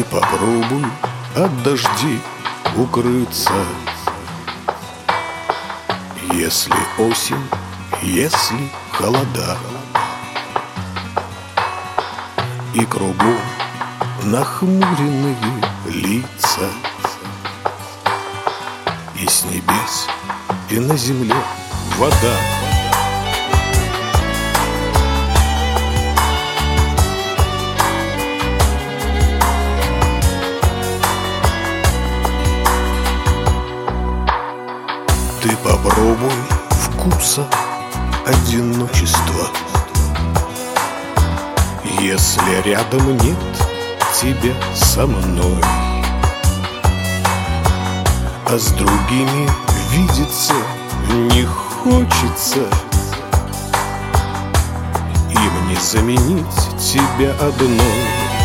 попробуй от дождей укрыться. Если осень, если холода, и кругом нахмуренные лица, и с небес, и на земле вода. Ты попробуй вкуса одиночества. Если рядом нет тебя со мной, а с другими видеться не хочется, им не заменить тебя одной.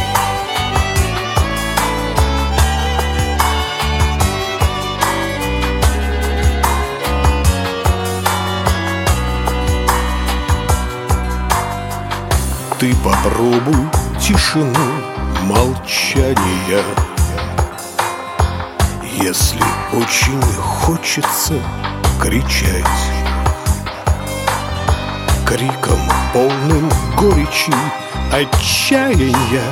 Ты попробуй тишину молчания. Если очень хочется кричать криком, полным горечи, отчаяния,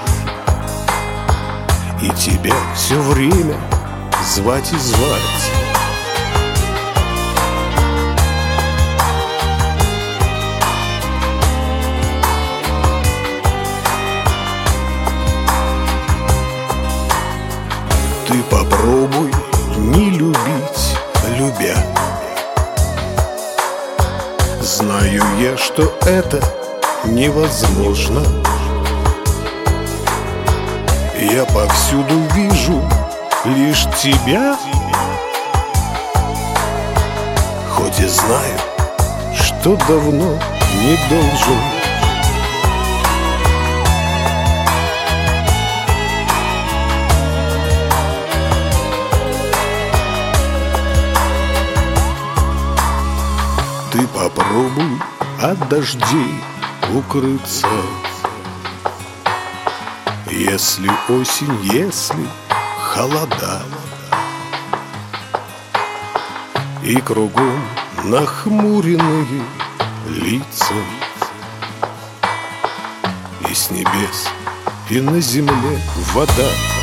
и тебя все время звать и звать. Ты попробуй не любить, любя. Знаю я, что это невозможно. Я повсюду вижу лишь тебя, хоть и знаю, что давно не должен. Ты попробуй от дождей укрыться. Если осень, если холода, и кругом нахмуренные лица, и с небес, и на земле вода.